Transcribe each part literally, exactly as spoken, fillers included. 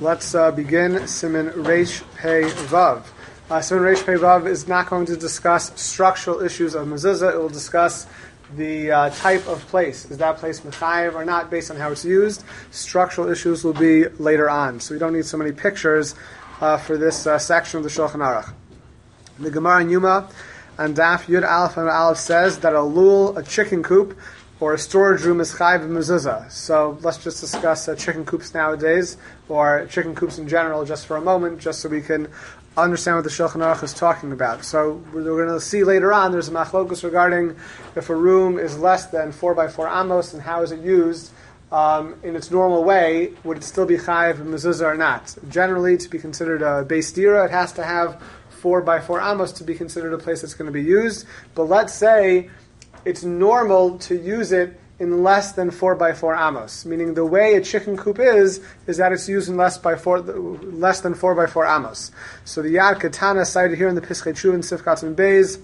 Let's uh, begin Siman Reish Pei Vav. Uh, Siman Reish Pei Vav is not going to discuss structural issues of mezuzah. It will discuss the uh, type of place. Is that place mechayev or not, based on how it's used? Structural issues will be later on. So we don't need so many pictures uh, for this uh, section of the Shulchan Aruch. The Gemara in Yuma and Daf Yud Aleph and Aleph says that a lul, a chicken coop, or a storage room is chayiv mezuzah. So let's just discuss uh, chicken coops nowadays, or chicken coops in general, just for a moment, just so we can understand what the Shulchan Aruch is talking about. So we're going to see later on, there's a machlokus regarding if a room is less than four by four amos and how is it used um, in its normal way. Would it still be chayiv mezuzah or not? Generally, to be considered a beis dira, it has to have four by four amos to be considered a place that's going to be used. But let's say it's normal to use it in less than four by four amos, meaning the way a chicken coop is is that it's used in less by four, less than four by four amos. So the Yad Katana cited here in the Pischei Teshuva and Sifkat and Beis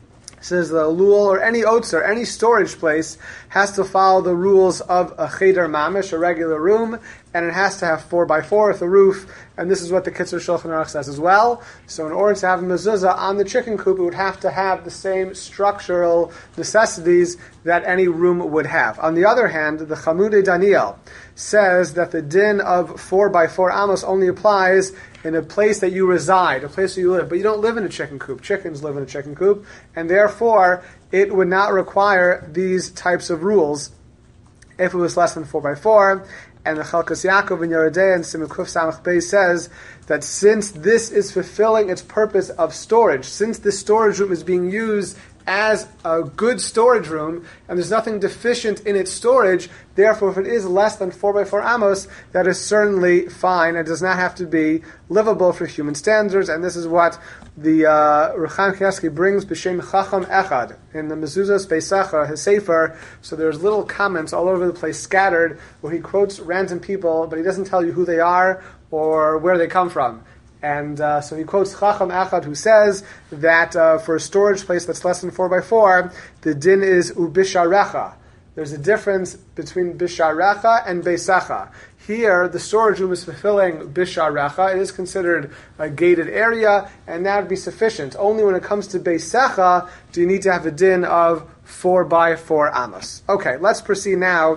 says the lul or any otzer, any storage place, has to follow the rules of a cheder mamish, a regular room, and it has to have four by four with a roof, and this is what the Kitzur Shulchan Aruch says as well. So in order to have a mezuzah on the chicken coop, it would have to have the same structural necessities that any room would have. On the other hand, the Chamudei Daniel says that the din of four by four amos only applies in a place that you reside, a place where you live, but you don't live in a chicken coop. Chickens live in a chicken coop, and therefore it would not require these types of rules if it was less than four by four. And the Chalkas Yaakov in Yeridei and Siman Kuf Samach Beis says that since this is fulfilling its purpose of storage, since this storage room is being used as a good storage room, and there's nothing deficient in its storage, therefore if it is less than four by four amos, that is certainly fine. It does not have to be livable for human standards, and this is what the uh, Ruchan Kieski brings B'Shem Chacham Echad in the Mezuzahs Beisacha, his Sefer. So there's little comments all over the place scattered where he quotes random people, but he doesn't tell you who they are or where they come from. And uh, so he quotes Chacham Echad, who says that uh, for a storage place that's less than four by four, the din is ubisharecha. There's a difference between bisharecha and beisacha. Here, the storage room is fulfilling bisharecha. It is considered a gated area, and that would be sufficient. Only when it comes to beisacha do you need to have a din of four by four amos. Okay, let's proceed now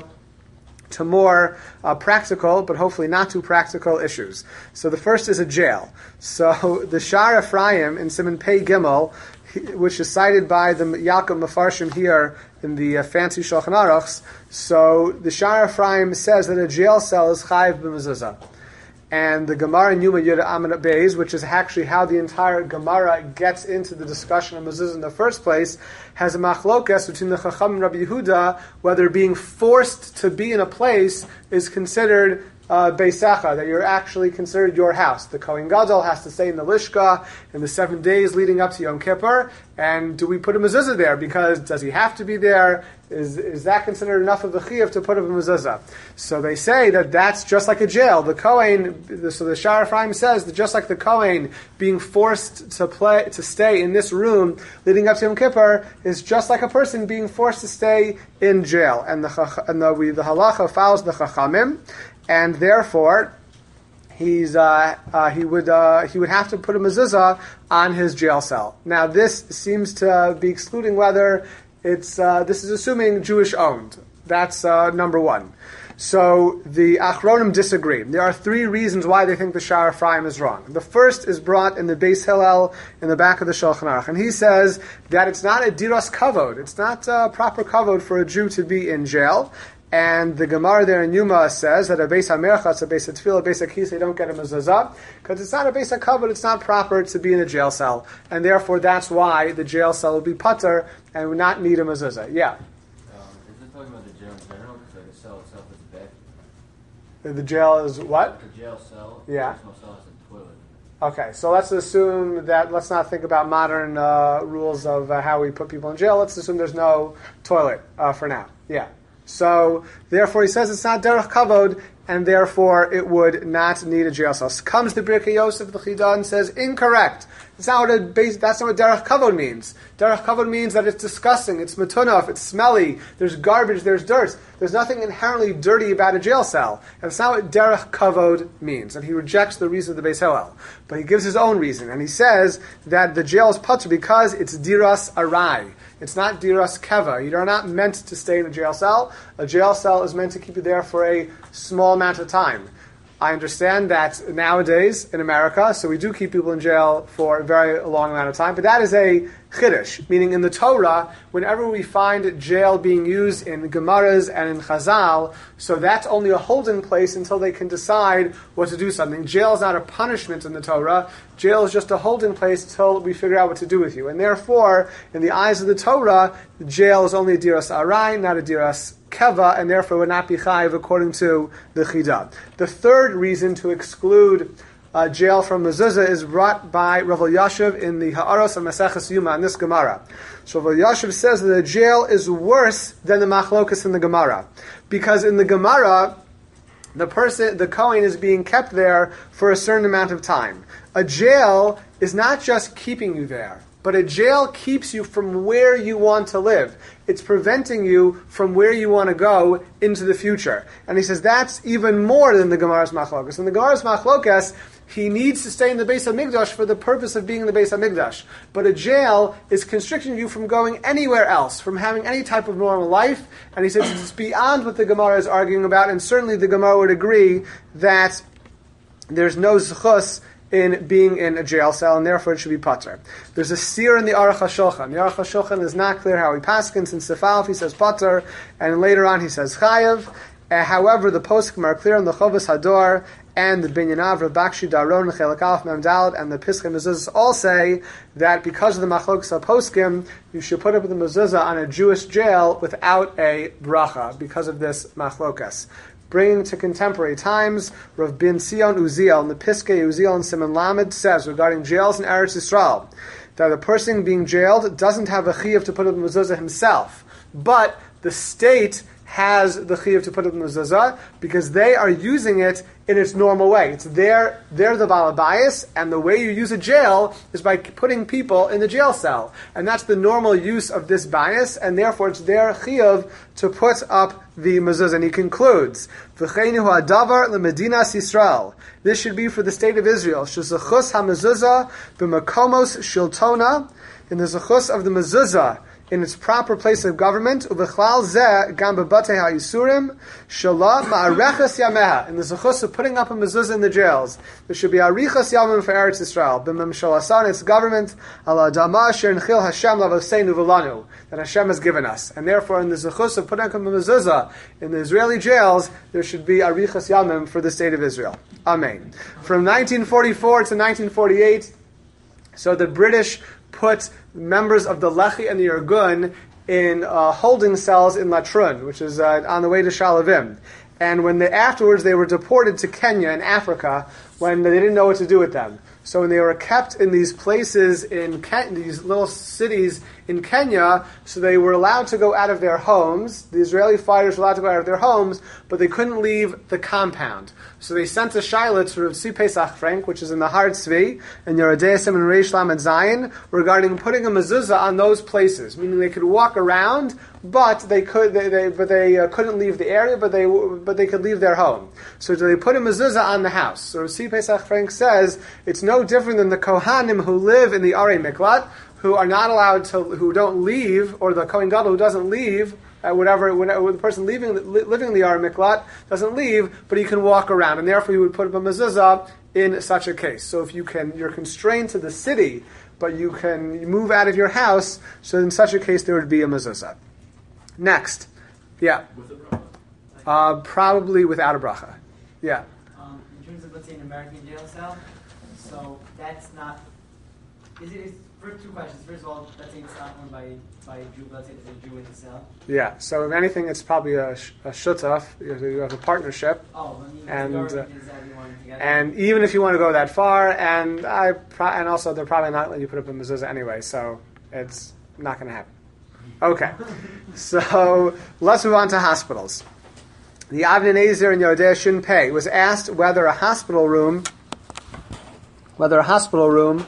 to more uh, practical, but hopefully not too practical issues. So the first is a jail. So the Shar Ephraim in Siman Pei Gimel, which is cited by the Yaakov Mefarshim here in the uh, fancy Shulchan Aruchs. So the Shar Ephraim says that a jail cell is chayiv b'mezuzah. And the Gemara in Yuma Yud Amin Beis, which is actually how the entire Gemara gets into the discussion of mezuzah in the first place, has a machlokas between the Chacham and Rabbi Yehuda whether being forced to be in a place is considered uh, beisacha, that you're actually considered your house. The Kohen Gadol has to stay in the Lishka in the seven days leading up to Yom Kippur, and do we put a mezuzah there? Because does he have to be there? Is is that considered enough of the chiyuv to put up a mezuzah? So they say that that's just like a jail. The Kohen, so the Shar Ephraim says that just like the Kohen being forced to play to stay in this room leading up to Yom Kippur is just like a person being forced to stay in jail. And the and the, we, the halacha follows the Chachamim, and therefore he's uh, uh, he would uh, he would have to put a mezuzah on his jail cell. Now this seems to be excluding whether It's uh, this is assuming Jewish owned. That's uh, number one. So the Achronim disagree. There are three reasons why they think the Shar Ephraim is wrong. The first is brought in the Beis Hillel in the back of the Shulchan Aruch, and he says that it's not a diras kavod. It's not uh, proper kavod for a Jew to be in jail. And the Gemara there in Yuma says that a beis hamerchatz, a beis hatfil, a beis hakis, they don't get a mezuzah because it's not a beis hakavod. It's not proper to be in a jail cell, and therefore that's why the jail cell would be patur and would not need a mezuzah. Yeah. Um, is it talking about the jail in general? Because like the cell itself is a bed. The, the jail is what? The jail cell. Yeah. The personal cell is a toilet. Okay, so let's assume that, let's not think about modern uh, rules of uh, how we put people in jail. Let's assume there's no toilet uh, for now. Yeah. So, therefore, he says it's not derech kavod and therefore it would not need a jail cell. So comes the Birkei Yosef, the Chida, and says, incorrect. That's not what, a base, that's not what derech kavod means. Derech kavod means that it's disgusting, it's matunaf, it's smelly, there's garbage, there's dirt. There's nothing inherently dirty about a jail cell. And that's not what derech kavod means. And he rejects the reason of the Beis Hillel. But he gives his own reason. And he says that the jail is patur because it's diras arai. It's not diras keva. You are not meant to stay in a jail cell. A jail cell is meant to keep you there for a small amount of time. I understand that nowadays in America, so we do keep people in jail for a very long amount of time, but that is a chiddush, meaning in the Torah, whenever we find jail being used in Gemaras and in Chazal, so that's only a holding place until they can decide what to do something. Jail is not a punishment in the Torah. Jail is just a holding place until we figure out what to do with you. And therefore, in the eyes of the Torah, jail is only a diras arai, not a diras keva, and therefore would not be chayiv according to the Chida. The third reason to exclude uh, jail from mezuzah is brought by Rav Elyashiv in the Ha'aros of Maseches Yuma in this Gemara. So Rav Elyashiv says that the jail is worse than the machlokas in the Gemara, because in the Gemara, the person, the Kohen, is being kept there for a certain amount of time. A jail is not just keeping you there, but a jail keeps you from where you want to live. It's preventing you from where you want to go into the future. And he says that's even more than the Gemara's Machlokas. In the Gemara's Machlokas, he needs to stay in the Beis HaMikdash for the purpose of being in the Beis HaMikdash. But a jail is constricting you from going anywhere else, from having any type of normal life. And he says it's beyond what the Gemara is arguing about, and certainly the Gemara would agree that there's no zechus in being in a jail cell, and therefore it should be patur. There's a seer in the Aruch HaShulchan. The Aruch HaShulchan is not clear how he paskins. In Sefalf he says patur, and later on he says chayav. Uh, however, the poskim are clear in the Chovas Hador and the Binyanav, Rav Bakshi Daron, Chelek Aleph Mem Daled, and the Pischei Mezuzah all say that because of the Machlokas HaPoskim, you should put up the mezuzah on a Jewish jail without a bracha because of this Machlokas. Bringing to contemporary times, Rav Ben Sion Uziel in the Piskei Uziel and Simon Lamed says regarding jails in Eretz Yisrael that the person being jailed doesn't have a chiyuv to put up the mezuzah himself, but the state has the chiyuv to put up the mezuzah because they are using it in its normal way. It's their, they're the balabayas, and the way you use a jail is by putting people in the jail cell. And that's the normal use of this bias, and therefore it's their chiyuv to put up the mezuzah. And he concludes, V'cheinu ha'davar l'medinas Yisrael. This should be for the state of Israel. Shezachus ha'mezuzah b'makomos shiltona, in the zachus of the mezuzah, in its proper place of government, uvechlal zeh gam bebatei ha'yisurim shala ma'arechas yameha, in the zechus of putting up a mezuzah in the jails. There should be arichas yamim for Eretz Yisrael, b'memshalasan, its government, ala adama asher nchil Hashem lavoseinu v'lanu, that Hashem has given us. And therefore, in the zechus of putting up a mezuzah in the Israeli jails, there should be arichas yamim for the state of Israel. Amen. From nineteen forty-four to nineteen forty-eight, so the British put members of the Lechi and the Irgun in uh, holding cells in Latrun, which is uh, on the way to Shalavim. And when they afterwards they were deported to Kenya in Africa when they didn't know what to do with them. So when they were kept in these places in Ken- these little cities in Kenya, so they were allowed to go out of their homes. The Israeli fighters were allowed to go out of their homes, but they couldn't leave the compound. So they sent a shayla to Rav Tzvi Pesach Frank, which is in the Har Tzvi, and Yerodei Sim and Reish Lamed Zayin, regarding putting a mezuzah on those places, meaning they could walk around, but they could, they, they but they uh, couldn't leave the area, but they but they could leave their home. So they put a mezuzah on the house. So Rav Tzvi Pesach Frank says it's no different than the Kohanim who live in the Arei Miklat, who are not allowed to, who don't leave, or the Kohen Gadol who doesn't leave, uh, whatever, whenever the person leaving, li- living in the Arei Miklat doesn't leave, but he can walk around, and therefore you would put up a mezuzah in such a case. So if you can, you're constrained to the city, but you can move out of your house, so in such a case there would be a mezuzah. Next. Yeah. With a bracha? Uh, probably without a bracha. Yeah. Um, in terms of, let's say, an American jail cell, so that's not... Is it... Is, first two questions. First of all, let's say it's not owned by, by a Jew, let's say there's a Jew in the cell. Yeah. So if anything, it's probably a, a shutaf. You have a partnership. Oh, I mean, and, the uh, government is everyone together. And even if you want to go that far, and I pro- and also they're probably not letting you put up a mezuzah anyway, so it's not going to happen. Okay. So let's move on to hospitals. the Avnei Nezer in Yodea Shin Pei was asked whether a hospital room, whether a hospital room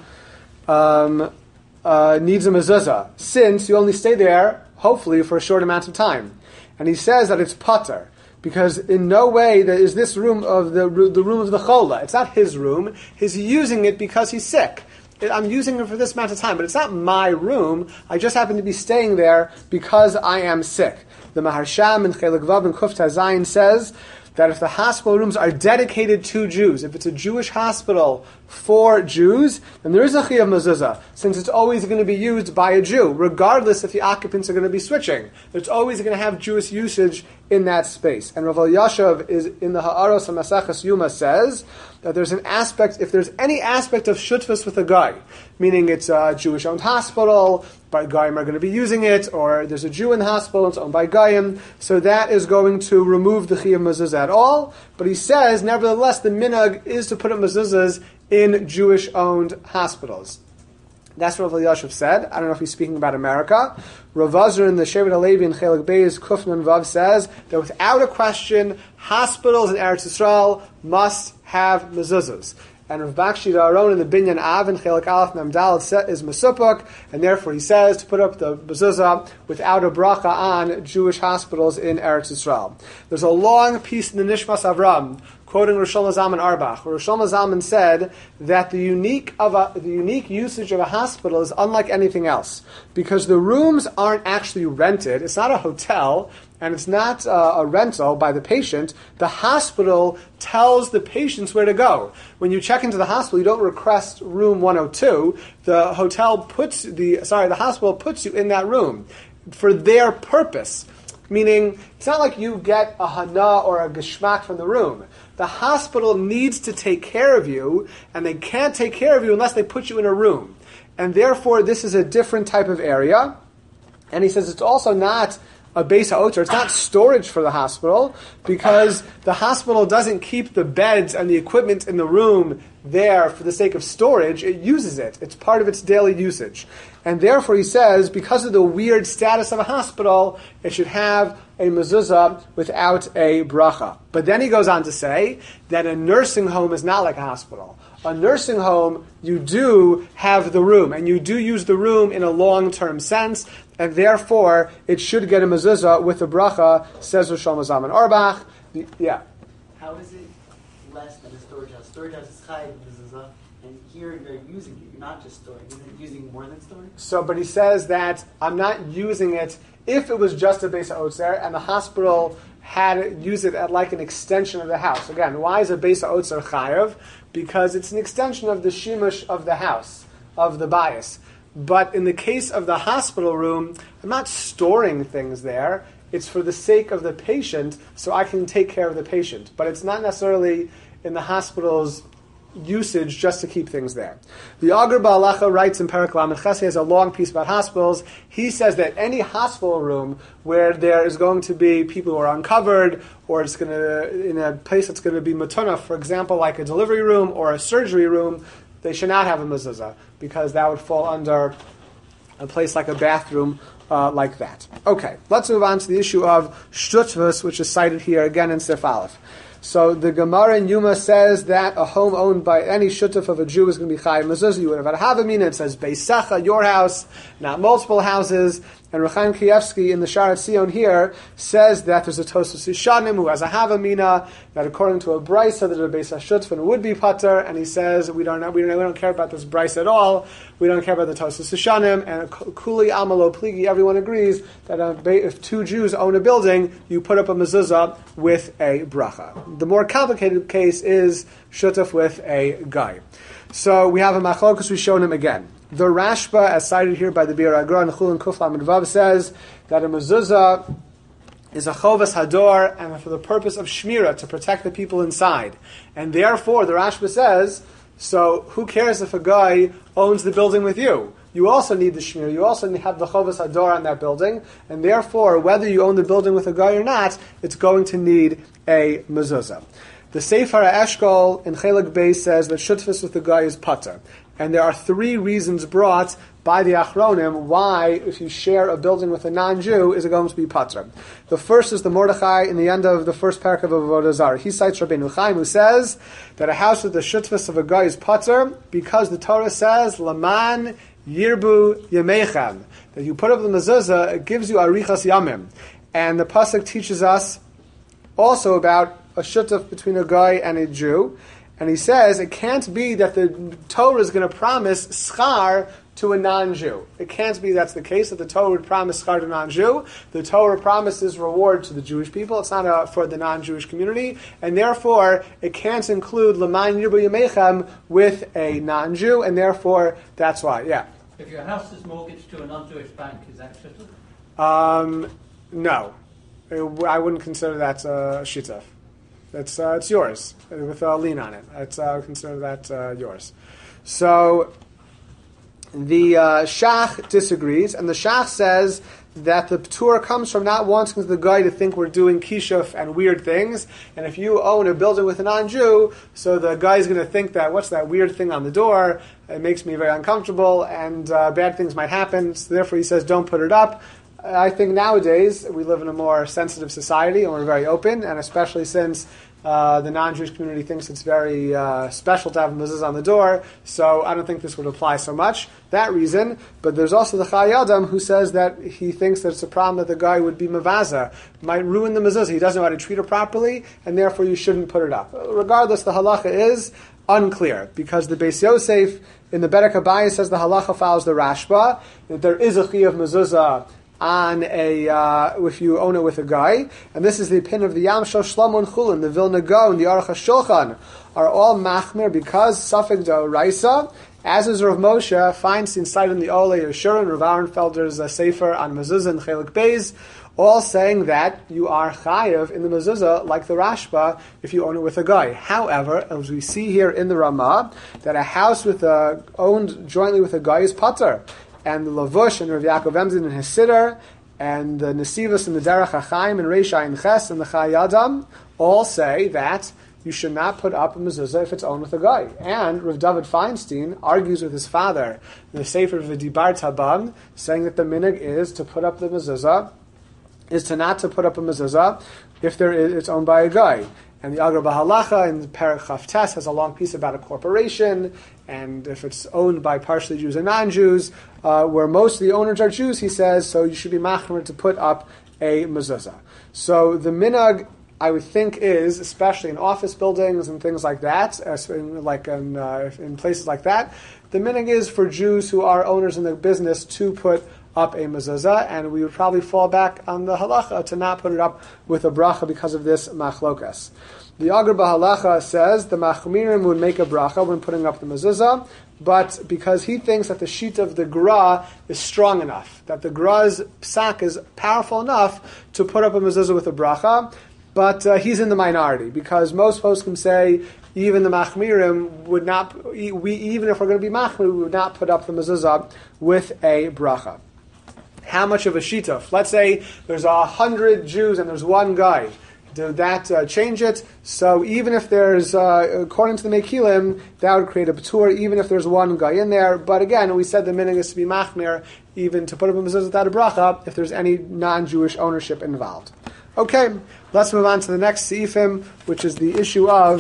um, uh, needs a mezuzah, since you only stay there, hopefully, for a short amount of time. And he says that it's pater, because in no way that is this room of the the room of the chola. It's not his room. He's using it because he's sick. I'm using it for this amount of time, but it's not my room. I just happen to be staying there because I am sick. The Maharsham in Chelik Vav and Kuf Tazayin says that if the hospital rooms are dedicated to Jews, if it's a Jewish hospital for Jews, then there is a Chiyuv Mezuzah, since it's always going to be used by a Jew, regardless if the occupants are going to be switching. It's always going to have Jewish usage in that space. And Rav Elyashiv is in the Ha'aros HaMaseches Yuma says that there's an aspect, if there's any aspect of shutfus with a guy, meaning it's a Jewish-owned hospital, by Goyim are going to be using it, or there's a Jew in the hospital, it's owned by Goyim, so that is going to remove the Chiyuv Mezuzah at all. But he says, nevertheless, the minhag is to put up mezuzahs in Jewish-owned hospitals. That's what Rav Elyashiv said. I don't know if he's speaking about America. Rav Azar in the Shevet HaLevi in Chelik Beis Kufnan Vav says that without a question, hospitals in Eretz Yisrael must have mezuzahs. And Rav Bakshi Aron in the Binyan Av in Chelik Aleph Mem Daled is Mesupuk, and therefore he says to put up the mezuzah without a bracha on Jewish hospitals in Eretz Yisrael. There's a long piece in the Nishmas Avram quoting Rosh Zalman Arbach, where Rosh Zalman said that the unique of a, the unique usage of a hospital is unlike anything else, because the rooms aren't actually rented. It's not a hotel, and it's not uh, a rental by the patient. The hospital tells the patients where to go. When you check into the hospital, you don't request room one oh two. The hotel puts the sorry, the hospital puts you in that room for their purpose. Meaning, it's not like you get a hana or a geschmack from the room. The hospital needs to take care of you, and they can't take care of you unless they put you in a room. And therefore, this is a different type of area. And he says it's also not a Beis HaOtzer, it's not storage for the hospital, because the hospital doesn't keep the beds and the equipment in the room there for the sake of storage. It uses it. It's part of its daily usage. And therefore, he says, because of the weird status of a hospital, it should have a mezuzah without a bracha. But then he goes on to say that a nursing home is not like a hospital. A nursing home, you do have the room, and you do use the room in a long-term sense, and therefore, it should get a mezuzah with a bracha, says Rosh Zalman Arbach. The, yeah. How is it less than a storage house? Storage house is chayiv mezuzah, and here you're using it. You're not just storing. Isn't it using more than storing? So, but he says that I'm not using it if it was just a Beis HaOtzer, and the hospital had it, use it at like an extension of the house. Again, why is a Beis HaOtzer chayiv? Because it's an extension of the shimush of the house, of the bias. But in the case of the hospital room, I'm not storing things there. It's for the sake of the patient, so I can take care of the patient. But it's not necessarily in the hospital's usage just to keep things there. The Agar Ba'alacha writes in Perek Lamed Ches, he has a long piece about hospitals. He says that any hospital room where there is going to be people who are uncovered, or it's going to, in a place that's going to be matuna, for example, like a delivery room or a surgery room, they should not have a mezuzah, because that would fall under a place like a bathroom uh, like that. Okay, let's move on to the issue of shtutvus, which is cited here again in Sif Aleph. So the Gemara in Yuma says that a home owned by any shutuf of a Jew is going to be chayiv mezuzah. You would have had a havamina. It says beisacha, your house, not multiple houses. And Rechaim Kievsky in the Sharat Sion here says that there's a Tosfos Yishanim who has a havamina, that according to a brisa that a beis hashutf and would be pater, and he says we don't know, we don't we don't care about this brisa at all. We don't care about the Tosfos Yishanim, and Kuli Amalo Pligi. Everyone agrees that if two Jews own a building, you put up a mezuzah with a bracha. The more complicated case is shutuf with a guy. So we have a machlokus. We shown him again. The Rashba, as cited here by the Bir Agra and Chulin Kuflam and Vav, says that a mezuzah is a chovas hador and for the purpose of shmira, to protect the people inside. And therefore, the Rashba says, so who cares if a guy owns the building with you? You also need the shmira. You also have the chovas hador on that building, and therefore, whether you own the building with a guy or not, it's going to need a mezuzah. The Sefer Eshkol in Chelik Beis says that shutfus with the guy is pater. And there are three reasons brought by the Achronim why, if you share a building with a non-Jew, is it going to be patur. The first is the Mordechai in the end of the first paragraph of Avodah Zarah. He cites Rabbeinu Chaim, who says that a house with the shutfus of a guy is patur because the Torah says, Laman Yirbu Yemeichem, that you put up the mezuzah, it gives you arichas yamim. And the pasuk teaches us also about a shutuf between a guy and a Jew. And he says it can't be that the Torah is going to promise schar to a non-Jew. It can't be that's the case, that the Torah would promise schar to a non-Jew. The Torah promises reward to the Jewish people. It's not a, for the non-Jewish community. And therefore, it can't include L'man Yirbu Yemechem with a non-Jew. And therefore, that's why. Yeah. If your house is mortgaged to a non-Jewish bank, is that shituf? Um, no. I wouldn't consider that a shituf. It's uh, it's yours with a lien on it. It's uh, consider that uh, yours. So the uh, Shach disagrees, and the Shach says that the ptur comes from not wanting the guy to think we're doing kishuf and weird things. And if you own a building with a non-Jew, so the guy's going to think that what's that weird thing on the door? It makes me very uncomfortable, and uh, bad things might happen. So therefore, he says, don't put it up. I think nowadays we live in a more sensitive society and we're very open, and especially since uh, the non-Jewish community thinks it's very uh, special to have a mezuzah on the door, so I don't think this would apply so much. That reason, but there's also the Chai Adam who says that he thinks that it's a problem that the guy would be mavaza, might ruin the mezuzah. He doesn't know how to treat it properly, and therefore you shouldn't put it up. Regardless, the halacha is unclear, because the Beis Yosef in the Berek Abayis says the halacha follows the Rashba, that there is a chiyuv mezuzah on a, uh, if you own it with a guy. And this is the opinion of the Yamshel Shlomo and Chulin, the Vilna Gaon, and the Aruch HaShulchan, are all machmir because Safek D'Oraisa, as is Rav Moshe, Feinstein cited in the Ole Yeshurun, Rav Aronfelder's uh, Sefer on Mezuzah and Chelik Beis, all saying that you are chayev in the mezuzah like the Rashba if you own it with a guy. However, as we see here in the Ramah, that a house with a, owned jointly with a guy is patur. And the Lavush and Rav Yaakov Emzin and his Siddur, and the Nesivos and the Derech HaChaim and Reish Ayin Ches and the Chai Adam all say that you should not put up a mezuzah if it's owned with a guy. And Rav David Feinstein argues with his father in the Sefer V'Dibar Tabam, saying that the minhag is to put up the mezuzah, is to not to put up a mezuzah if there is, it's owned by a guy. And the Agra Bahalacha in the Perek Chavtes has a long piece about a corporation, and if it's owned by partially Jews and non-Jews, uh, where most of the owners are Jews, he says, so you should be machmer to put up a mezuzah. So the minhag, I would think, is, especially in office buildings and things like that, in, like in, uh, in places like that, the minhag is for Jews who are owners in the business to put up a mezuzah, and we would probably fall back on the halacha to not put it up with a bracha because of this machlokas. The Agar Bahalacha says the machmirim would make a bracha when putting up the mezuzah, but because he thinks that the sheet of the gra is strong enough, that the gra's psak is powerful enough to put up a mezuzah with a bracha, but uh, he's in the minority, because most poskim say even the machmirim would not, we, even if we're going to be machmir, we would not put up the mezuzah with a bracha. How much of a shituf? Let's say there's a hundred Jews and there's one guy. Did that uh, change it? So even if there's, uh, according to the Mekilim, that would create a patur, even if there's one guy in there. But again, we said the minhag is to be machmir, even to put up a mezuzah without a bracha, if there's any non-Jewish ownership involved. Okay, let's move on to the next seifim, which is the issue of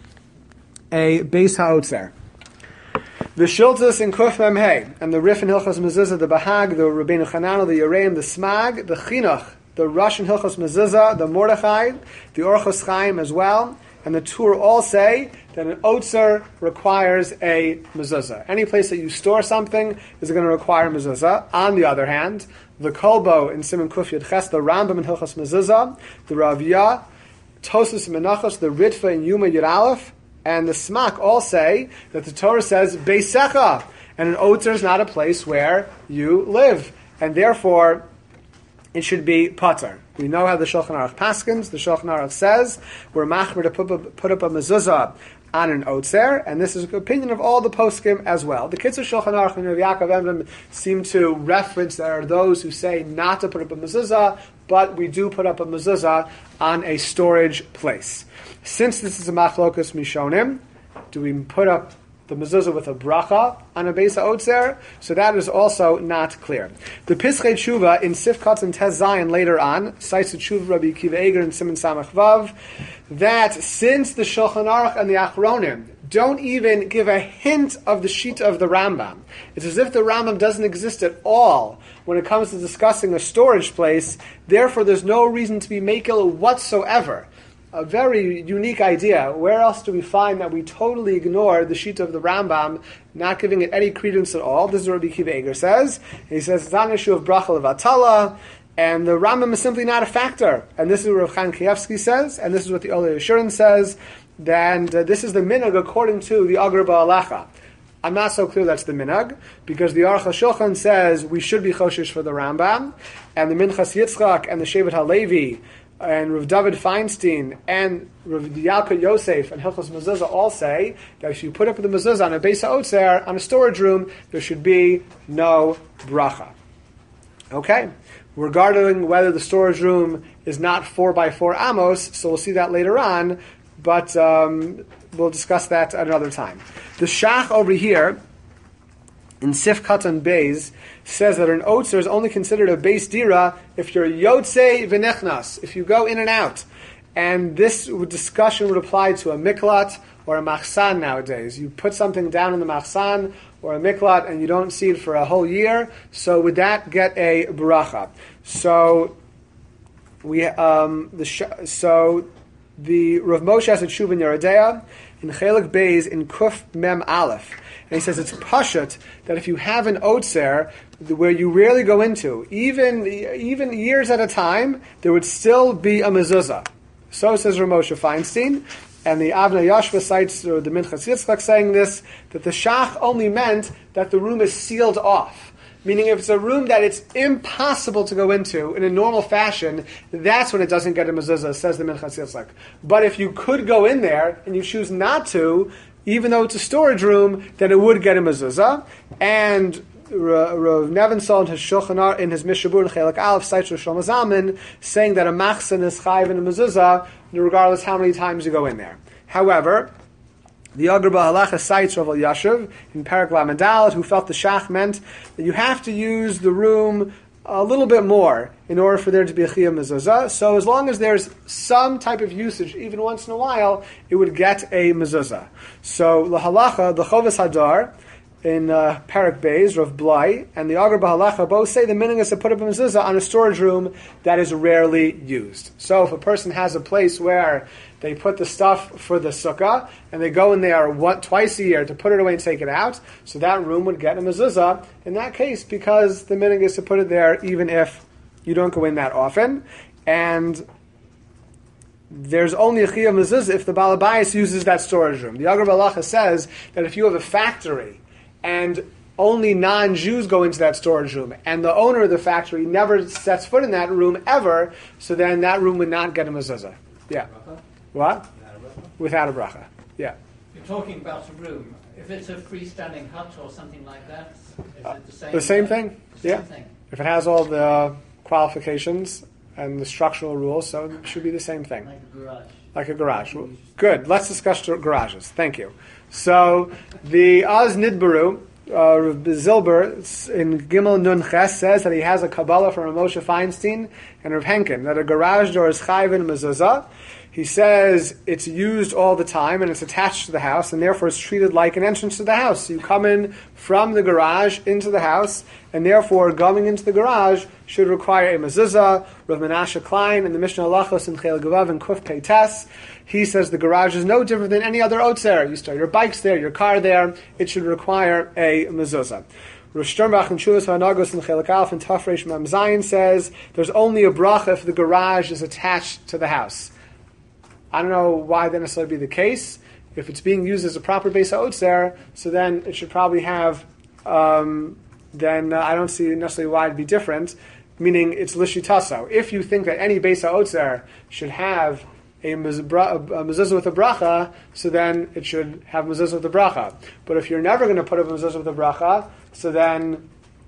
a beis ha'otzer. The Shiltas in Kuf Mem Hey, and the Rif in Hilchos Mezuzah, the Bahag, the Rabbeinu Chananel, the Yereim, the Smag, the Chinuch, the Russian Hilchos Mezuzah, the Mordechai, the Orchos Chaim as well, and the Tur all say that an Otzer requires a Mezuzah. Any place that you store something is going to require Mezuzah. On the other hand, the Kolbo in Simon Kuf Yud Ches, the Rambam in Hilchos Mezuzah, the Raviyah, Tosus Menachos, the Ritva in Yuma Yud Aleph, and the Smak all say that the Torah says Beisecha, and an Otzer is not a place where you live, and therefore it should be patur. We know how the Shulchan Aruch paskins. The Shulchan Aruch says we're machmer to put, up, put up a mezuzah on an otzer, and this is the opinion of all the poskim as well. The Kitzur Shulchan Aruch and Rav Yaakov Emden seem to reference there are those who say not to put up a mezuzah, but we do put up a mezuzah on a storage place. Since this is a machlokas mishonim, do we put up the mezuzah with a bracha on a Beis HaOtzer, so that is also not clear. The Pischei Tshuva in Sifkat and Tez Zayin later on cites the Tshuva Rabbi Akiva Eger and Simon Samach Vav that since the Shulchan Aruch and the Achronim don't even give a hint of the Shita of the Rambam, it's as if the Rambam doesn't exist at all when it comes to discussing a storage place. Therefore, there's no reason to be makil whatsoever. A very unique idea. Where else do we find that we totally ignore the Shita of the Rambam, not giving it any credence at all? This is what Rabbi Akiva Eger says. He says it's not an issue of bracha levatala, and the Rambam is simply not a factor. And this is what Rav Chaim Kanievsky says, and this is what the Olei Yeshurin says. And uh, this is the minhag according to the Agar Ba'alacha. I'm not so clear that's the minhag, because the Aruch HaShulchan says we should be choshesh for the Rambam, and the Minchas Yitzchak and the Shevet HaLevi and Rav David Feinstein and Rav Yalkut Yosef and Hilchos Mezuzah all say that if you put up the mezuzah on a Beis HaOtzer, on a storage room, there should be no bracha. Okay? Regarding whether the storage room is not four by four amos, so we'll see that later on, but um, we'll discuss that at another time. The Shach over here, in Sif Katan Beis, says that an Otzer is only considered a Beis Dira if you're Yotzei V'nechnas, if you go in and out. And this discussion would apply to a Miklat or a Machsan nowadays. You put something down in the Machsan or a Miklat and you don't see it for a whole year, so would that get a Bracha? So, we, um, the sh- so, the Rav Moshe has a tshuva in Yeridea in Chelik Beis in Kuf Mem Aleph, and he says it's pashut that if you have an otzer where you rarely go into, even even years at a time, there would still be a mezuzah. So says Rav Moshe Feinstein, and the Avnei Yashva cites or the Minchas Yitzchak saying this, that the Shach only meant that the room is sealed off. Meaning if it's a room that it's impossible to go into in a normal fashion, that's when it doesn't get a mezuzah, says the Minchas Yitzchak. But if you could go in there and you choose not to, even though it's a storage room, then it would get a mezuzah. And Rav Nevinsol in his Shulchan Aruch, in his Mishabur in Chelik Aleph, cites Rosh Shlomo Zalman, saying that a machzan is chayiv in a mezuzah, regardless how many times you go in there. However, the Agar Ba'alacha cites Rav Yashiv in Parak Lamed, who felt the Shach meant that you have to use the room a little bit more in order for there to be a Chiyah Mezuzah. So as long as there's some type of usage, even once in a while, it would get a Mezuzah. So Lahalacha, the Chovas Hadar, in uh, Parak Beis, Rav Blai, and the Agar Ba'alacha both say the meaning is to put up a mezuzah on a storage room that is rarely used. So if a person has a place where they put the stuff for the sukkah, and they go in there one, twice a year to put it away and take it out, so that room would get a mezuzah in that case, because the meaning is to put it there even if you don't go in that often. And there's only a chiyuv mezuzah if the Baal Habayis uses that storage room. The Agar Ba'alacha says that if you have a factory and only non-Jews go into that storage room, and the owner of the factory never sets foot in that room ever, so then that room would not get a mezuzah. Yeah. Bracha? What? Without Without a bracha? a bracha. Yeah. You're talking about a room. If it's a freestanding hut or something like that, is Uh, it the same? the same uh, thing? The Yeah. same thing. If it has all the qualifications and the structural rules, so it should be the same thing. Like a garage. Like a garage. Good. Let's discuss garages. Thank you. So the Az Nidbaru, uh, Rav Zilber in Gimel Nun Ches says that he has a Kabbalah from Rav Moshe Feinstein and Rav Henkin, that a garage door is chayv in mezuzah. He says it's used all the time and it's attached to the house, and therefore it's treated like an entrance to the house. So you come in from the garage into the house, and therefore going into the garage should require a mezuzah. Rav Menashe Klein in the Mishnah Halachos in Chel Gavav and Kuf Pei Tes, he says the garage is no different than any other otzer. You store your bikes there, your car there. It should require a mezuzah. Rosh Sternbach and Shuvas Hanagos in Chelik Aleph and Tafresh Mem Zayin says there's only a bracha if the garage is attached to the house. I don't know why that necessarily be the case. If it's being used as a proper Beis HaOtzer, so then it should probably have, um, then uh, I don't see necessarily why it'd be different, meaning it's Lishitaso. If you think that any Beis HaOtzer should have a mezuzah with a bracha, so then it should have mezuzah with a bracha. But if you're never going to put a mezuzah with a bracha, so then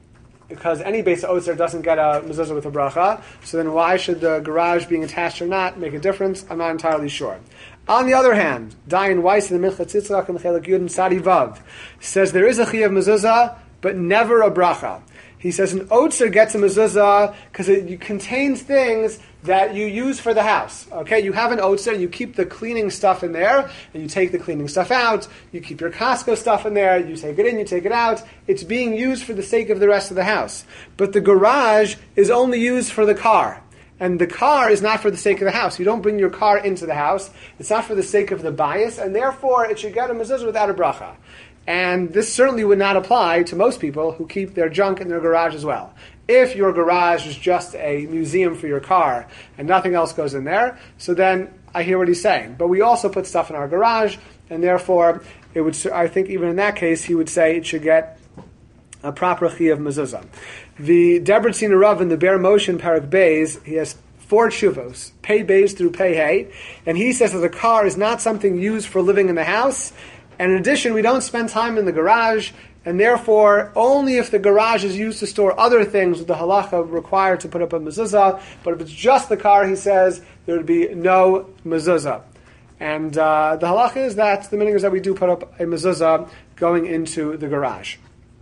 because any Beis Otzer doesn't get a mezuzah with a bracha. So then why should the garage being attached or not make a difference? I'm not entirely sure. On the other hand, Dayan Weiss in the Mincha Tzitzlach and the Chelek Yud and Sadi Vav says there is a chiyuv mezuzah, but never a bracha. He says an Otzer gets a mezuzah because it contains things that you use for the house. Okay, you have an Otzer, you keep the cleaning stuff in there, and you take the cleaning stuff out, you keep your Costco stuff in there, you take it in, you take it out. It's being used for the sake of the rest of the house. But the garage is only used for the car. And the car is not for the sake of the house. You don't bring your car into the house. It's not for the sake of the bias, and therefore it should get a mezuzah without a bracha. And this certainly would not apply to most people who keep their junk in their garage as well. If your garage is just a museum for your car and nothing else goes in there, so then I hear what he's saying. But we also put stuff in our garage, and therefore it would. I think even in that case he would say it should get a proper chiyuv mezuzah. The Debretzin Rav in the Be'er Moshe Parak Beis, he has four tshuvos, Pei Beis through Pei Hey, and he says that the car is not something used for living in the house. And in addition, we don't spend time in the garage, and therefore, only if the garage is used to store other things would the halacha require to put up a mezuzah. But if it's just the car, he says, there would be no mezuzah. And uh, the halacha is that the meaning is that we do put up a mezuzah going into the garage.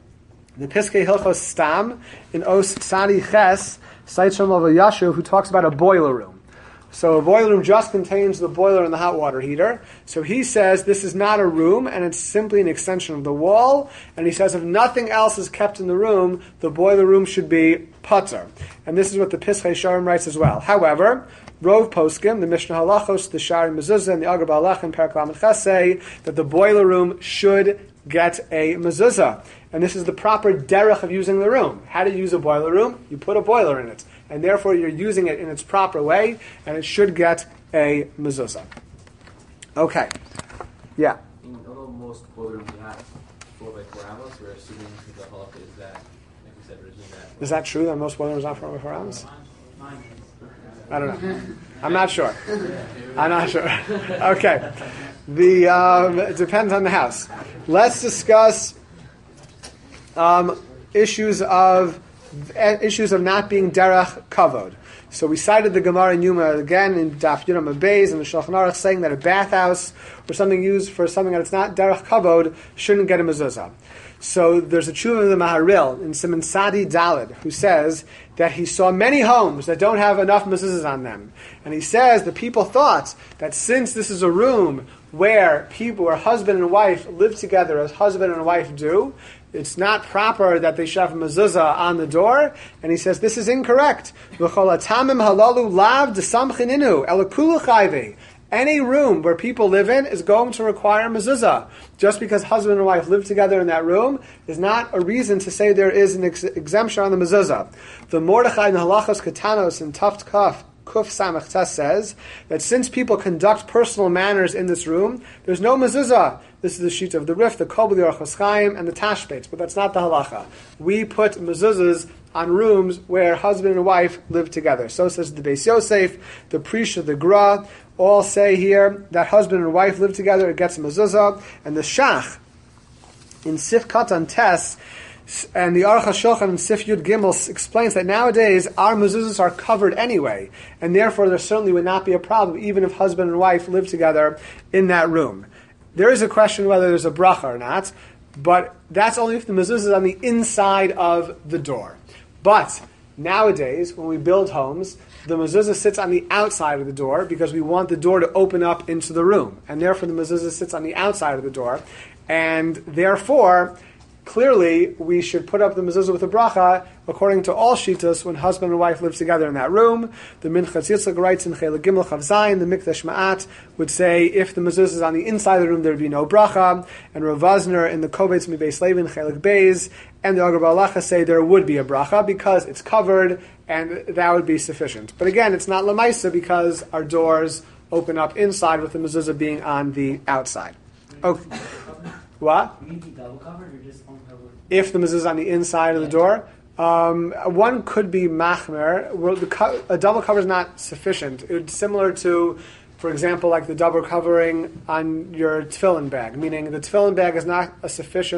The Piskei Hilchos Stam in Os Sadi Ches cites from Rav Yashuv, who talks about a boiler room. So a boiler room just contains the boiler and the hot water heater. So he says this is not a room, and it's simply an extension of the wall. And he says if nothing else is kept in the room, the boiler room should be patur. And this is what the Pischei Sharim writes as well. However, Rov Poskim, the Mishnah Halachos, the Shari Mezuzah, and the Agar Ba'alach and Perak Lamed Ches say that the boiler room should get a mezuzah. And this is the proper derech of using the room. How do you use a boiler room? You put a boiler in it. And therefore you're using it in its proper way, and it should get a mezuzah. Okay. Yeah? In although most boiler rooms you have four by four amos, we're assuming the halakha is that, like we said originally, that. Is that true that most boiler rooms are four by four amos? I don't know. I'm not sure. I'm not sure. Okay. The um, it depends on the house. Let's discuss um, issues of issues of not being derech kavod. So we cited the Gemara in Yuma again in Daf Yudam Beis and the Shulchan Aruch saying that a bathhouse or something used for something that it's not derech kavod shouldn't get a mezuzah. So there's a tshuva of the Maharil in Siman Sadi Daled who says that he saw many homes that don't have enough mezuzahs on them, and he says the people thought that since this is a room where people, where husband and wife live together as husband and wife do, it's not proper that they should have a mezuzah on the door. And he says this is incorrect. Any room where people live in is going to require mezuzah. Just because husband and wife live together in that room is not a reason to say there is an ex- exemption on the mezuzah. The Mordechai in Halachos Katanos in Taft Kaf Kuf Samach Tes says that since people conduct personal manners in this room, there's no mezuzah. This is the sheet of the Rif, the Kol B'li Orchos Chaim, and the Tashbetz, but that's not the halacha. We put mezuzahs on rooms where husband and wife live together. So says the Beis Yosef, the Prisha, the Gra, all say here that husband and wife live together, it gets a mezuzah, and the Shach in Sif Katan Tes and the Aruch HaShulchan in Sif Yud Gimel explains that nowadays our mezuzahs are covered anyway, and therefore there certainly would not be a problem even if husband and wife live together in that room. There is a question whether there's a bracha or not, but that's only if the mezuzah is on the inside of the door. But nowadays, when we build homes, the mezuzah sits on the outside of the door because we want the door to open up into the room, and therefore the mezuzah sits on the outside of the door, and therefore clearly we should put up the mezuzah with a bracha according to all shitas when husband and wife live together in that room. The Minchas Yitzchak writes in Chelek Gimel Chav Zayin, the Mikdash Ma'at would say if the mezuzah is on the inside of the room there would be no bracha, and Rav Vazner in the Kovetz Mibeis Levin Chelek Beis and the Agar Ba'alacha say there would be a bracha because it's covered and that would be sufficient. But again, it's not lamaisa because our doors open up inside with the mezuzah being on the outside. Okay. What? You need to be double covered or just one covered? If the mezuzah is on the inside of the door, um, one could be machmer. Well, the co- a double cover is not sufficient. It's similar to, for example, like the double covering on your tefillin bag, meaning the tefillin bag is not a sufficient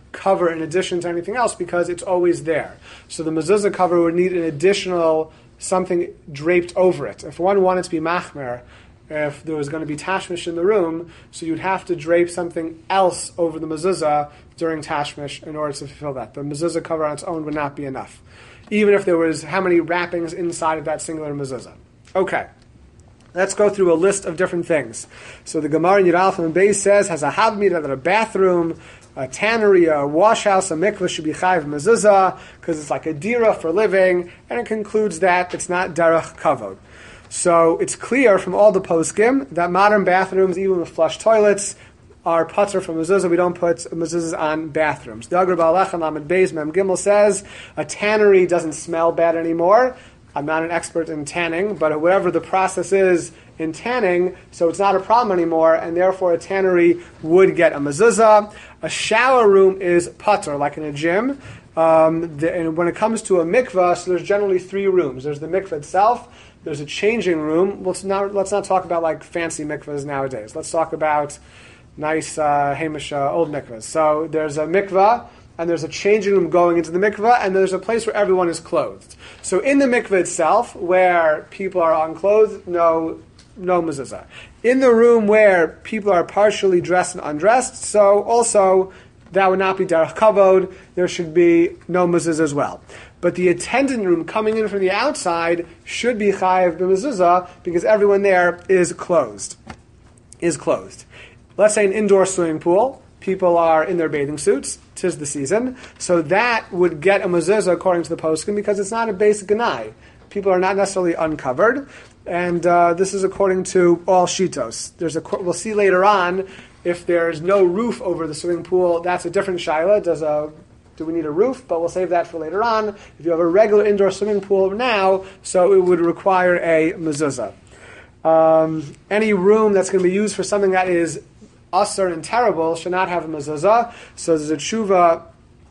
cover in addition to anything else because it's always there. So the mezuzah cover would need an additional something draped over it. If one wanted to be machmer, if there was going to be tashmish in the room, so you'd have to drape something else over the mezuzah during tashmish in order to fulfill that. The mezuzah cover on its own would not be enough, even if there was how many wrappings inside of that singular mezuzah. Okay. Let's go through a list of different things. So the Gemara in Yud Aleph and Beis says, has a havmida that a bathroom, a tannery, a wash house, a mikvah should be chayiv mezuzah, because it's like a dira for living, and it concludes that it's not derech kavod. So it's clear from all the poskim that modern bathrooms, even with flush toilets, are putter from mezuzah. We don't put mezuzahs on bathrooms. The Agra Ba'alech Lamed Beis Mem Gimel says a tannery doesn't smell bad anymore. I'm not an expert in tanning, but whatever the process is in tanning, so it's not a problem anymore, and therefore a tannery would get a mezuzah. A shower room is putter, like in a gym. Um, the, and when it comes to a mikvah, so there's generally three rooms. There's the mikvah itself. There's a changing room. Let's not, let's not talk about like fancy mikvahs nowadays. Let's talk about nice uh, Hamish uh, old mikvahs. So there's a mikvah, and there's a changing room going into the mikvah, and there's a place where everyone is clothed. So in the mikvah itself, where people are unclothed, no no mezuzah. In the room where people are partially dressed and undressed, so also that would not be derech kavod, there should be no mezuzah as well. But the attendant room coming in from the outside should be chayiv b'mezuzah because everyone there is closed. Is closed. Let's say an indoor swimming pool, people are in their bathing suits, 'tis the season, so that would get a mezuzah according to the poskim because it's not a basic ganai. People are not necessarily uncovered, and uh, this is according to all shitos. There's a we'll see later on if there's no roof over the swimming pool. That's a different shaila. Does a do we need a roof? But we'll save that for later on. If you have a regular indoor swimming pool now, so it would require a mezuzah. Um, any room that's going to be used for something that is asur and terrible should not have a mezuzah. So there's a tshuva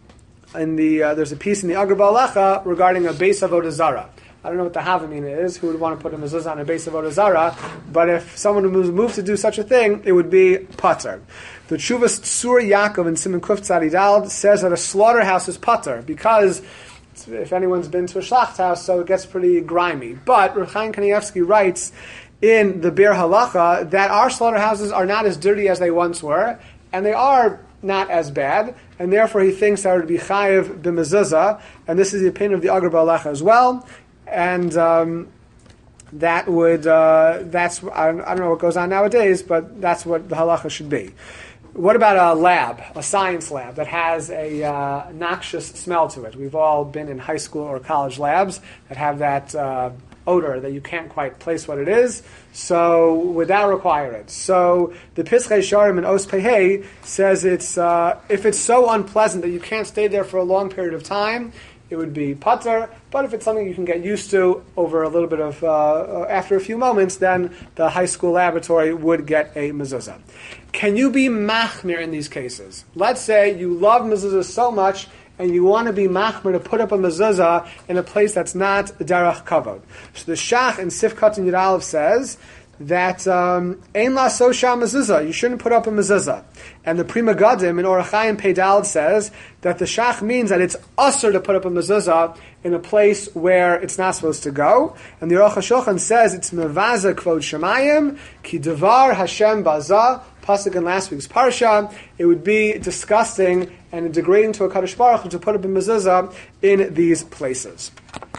in the uh, there's a piece in the Agra Ba'alecha regarding a beis avodah zara. I don't know what the havamina is. Who would want to put a mezuzah on a beis avodah zara? But if someone was moved to do such a thing, it would be pater. The Tshuvas Tzur Yaakov in Siman Kuf Tzadi Daled says that a slaughterhouse is pater because if anyone's been to a shlacht house, so it gets pretty grimy. But Reb Chaim Kanievsky writes in the Bir Halacha that our slaughterhouses are not as dirty as they once were, and they are not as bad, and therefore he thinks that it would be chayiv b'mezuzah, and this is the opinion of the Agra Ba'alecha as well, and um, that would, uh, that's, I don't, I don't know what goes on nowadays, but that's what the halacha should be. What about a lab, a science lab that has a uh, noxious smell to it? We've all been in high school or college labs that have that uh, odor that you can't quite place what it is, so would that require it? So the Pischei Sharim in Os Pehei says it's uh, if it's so unpleasant that you can't stay there for a long period of time, it would be pater. But if it's something you can get used to over a little bit of uh, after a few moments, then the high school laboratory would get a mezuzah. Can you be machmir in these cases? Let's say you love mezuzah so much and you want to be machmir to put up a mezuzah in a place that's not derech kavod. So the Shach in Sifkat and Yud Aleph says that ein la so sham mezuzah, you shouldn't put up a mezuzah. And the Pri Megadim in Orach Chaim Peidal says that the Shach means that it's usher to put up a mezuzah in a place where it's not supposed to go. And the Aruch HaShulchan says it's mevaza kvod shemayim ki devar Hashem baza, pasuk in last week's parsha. It would be disgusting and degrading to a Kadosh Baruch Hu to put up a mezuzah in these places.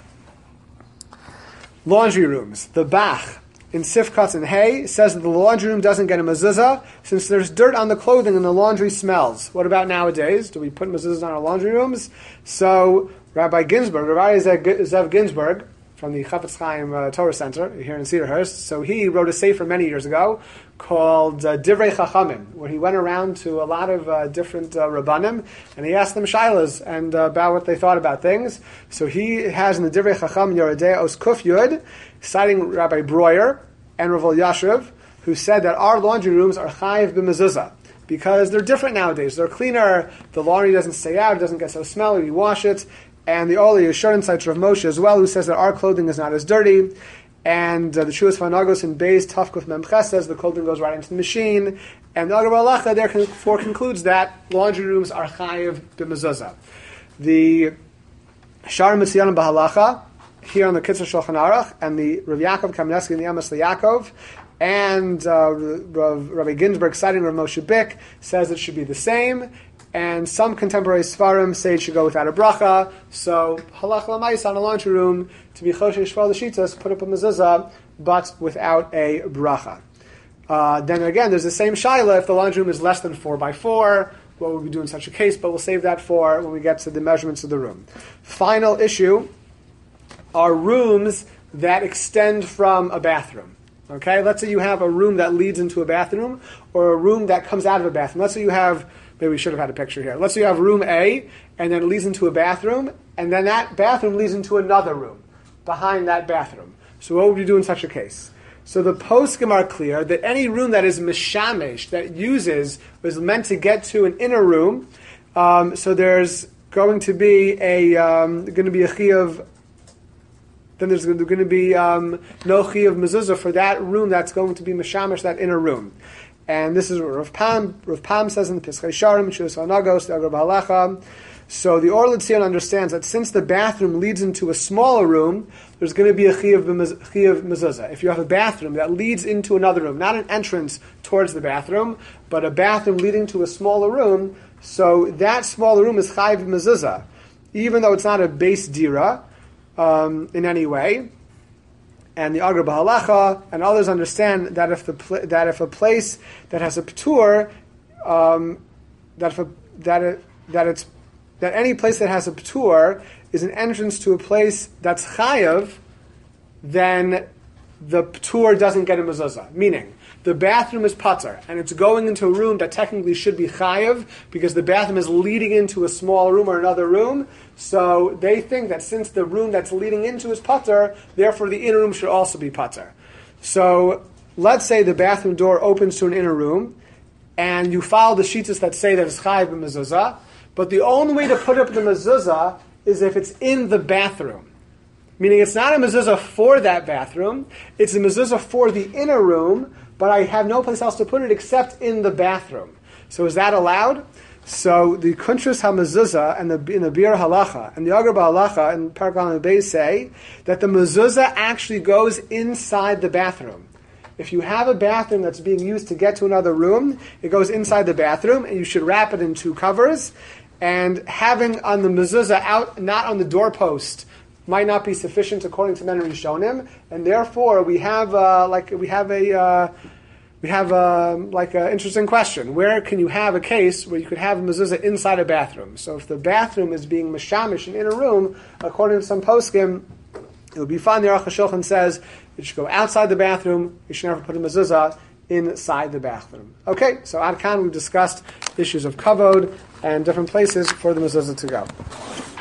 Laundry rooms. The Bach in Sifkat and Hay says that the laundry room doesn't get a mezuzah since there's dirt on the clothing and the laundry smells. What about nowadays? Do we put mezuzahs on our laundry rooms? So Rabbi Ginsburg, Rabbi Zev Ginsburg from the Chafetz Chaim uh, Torah Center here in Cedarhurst, so he wrote a sefer many years ago called uh, Divrei Chachamim, where he went around to a lot of uh, different uh, Rabbanim and he asked them shaylas and uh, about what they thought about things. So he has in the Divrei Chacham Yoredei Os Kuf Yud, citing Rabbi Breuer and Rav Yashiv, who said that our laundry rooms are chayiv b'mezuzah because they're different nowadays. They're cleaner, the laundry doesn't stay out, it doesn't get so smelly, we wash it. And the Oli Yeshurun cites Rav Moshe as well, who says that our clothing is not as dirty. And uh, the Shuas Fanagos in Beis Tafkuf Memches says the clothing goes right into the machine. And the Agar Balacha therefore concludes that laundry rooms are chayiv b'mezuzah. The Shar Mitzion Bahalacha, here on the Kitzur Shulchan Aruch, and the Rav Yaakov Kamenetsky in the Amos Yaakov, and uh, Rav, Rabbi Ginsburg, citing Rav Moshe Bick, says it should be the same. And some contemporary Sfarim say it should go without a bracha. So halach l'mayis on a laundry room to be choshesh shval l'shitas, put up a mezuzah, but without a bracha. Uh, then again, there's the same shaila if the laundry room is less than four by four. What would we do in such a case? But we'll save that for when we get to the measurements of the room. Final issue are rooms that extend from a bathroom. Okay, let's say you have a room that leads into a bathroom, or a room that comes out of a bathroom. Let's say you have, maybe we should have had a picture here. Let's say you have room A, and then it leads into a bathroom, and then that bathroom leads into another room behind that bathroom. So what would you do in such a case? So the poskim are clear that any room that is mishamesh, that uses, was meant to get to an inner room, um, so there's going to be a, um, going to be a chiyuv, then there's going to be um, no chiyuv mezuzah for that room that's going to be mishamesh, that inner room. And this is what Rav Pam, Rav Pam says in the Pischei Sharim, Shuas Vanagos, the Agar Balacha. So the Or L'Tzion understands that since the bathroom leads into a smaller room, there's going to be a chiyuv mezuzah. If you have a bathroom that leads into another room, not an entrance towards the bathroom, but a bathroom leading to a smaller room, so that smaller room is chayiv mezuzah, even though it's not a base dira um, in any way. And the Agar B'Halacha and others understand that if the pl- that if a place that has a p'tur, um, that if a, that it, that it's that any place that has a p'tur is an entrance to a place that's chayav, then the p'tur doesn't get a mezuzah. Meaning, the bathroom is pater, and it's going into a room that technically should be chayav, because the bathroom is leading into a small room or another room. So they think that since the room that's leading into is pater, therefore the inner room should also be pater. So let's say the bathroom door opens to an inner room, and you follow the shitas that say that it's chayav b'mezuzah, but the only way to put up the mezuzah is if it's in the bathroom. Meaning it's not a mezuzah for that bathroom, it's a mezuzah for the inner room, but I have no place else to put it except in the bathroom. So is that allowed? So the Kuntras HaMezuzah and the in the Bir Halacha and the Agar B'Halacha and Parak Aleph Beis say that the mezuzah actually goes inside the bathroom. If you have a bathroom that's being used to get to another room, it goes inside the bathroom, and you should wrap it in two covers. And having on the mezuzah out, not on the doorpost, might not be sufficient according to Men Rishonim, and therefore we have uh, like we have a uh, we have uh, like an interesting question: where can you have a case where you could have a mezuzah inside a bathroom? So if the bathroom is being mishamish in a room, according to some poskim, it would be fine. The Aruch HaShulchan says it should go outside the bathroom. You should never put a mezuzah inside the bathroom. Okay, so Ad Kan we've discussed issues of kavod and different places for the mezuzah to go.